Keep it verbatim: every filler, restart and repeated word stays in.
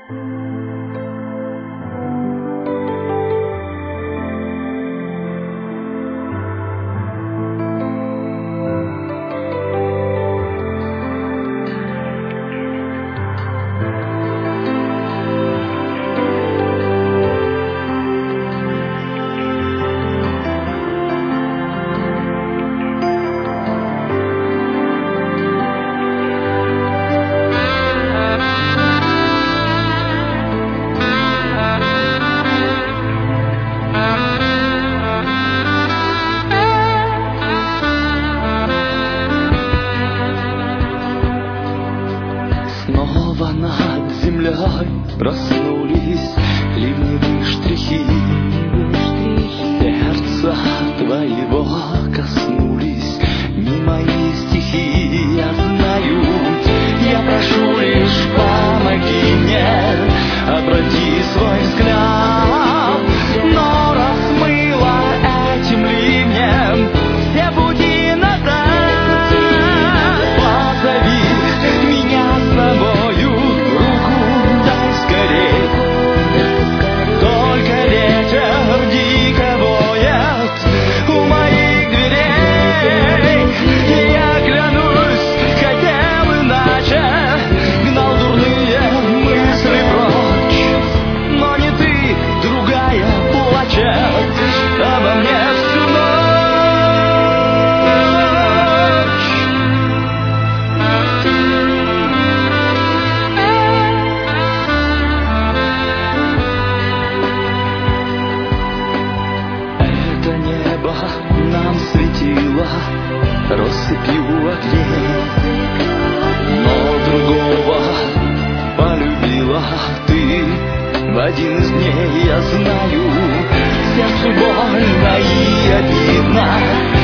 Снова над землей проснулись ливневые штрихи. Сердца твоего коснулись не мои стихи. Я знаю, я прошу лишь помоги мне, обрати свой взгляд. Но размыло этим ливнем все пути назад. Позови меня с собою, руку дай скорей. Только ветер дико воет у моих дверей. И я клянусь, хотел иначе, гнал дурные мысли прочь. Но не ты, другая, плачет обо мне всю ночь. Это небо нам светило россыпью огней, но другого полюбила ты в один из дней. Я знаю, сердцу больно и обидно,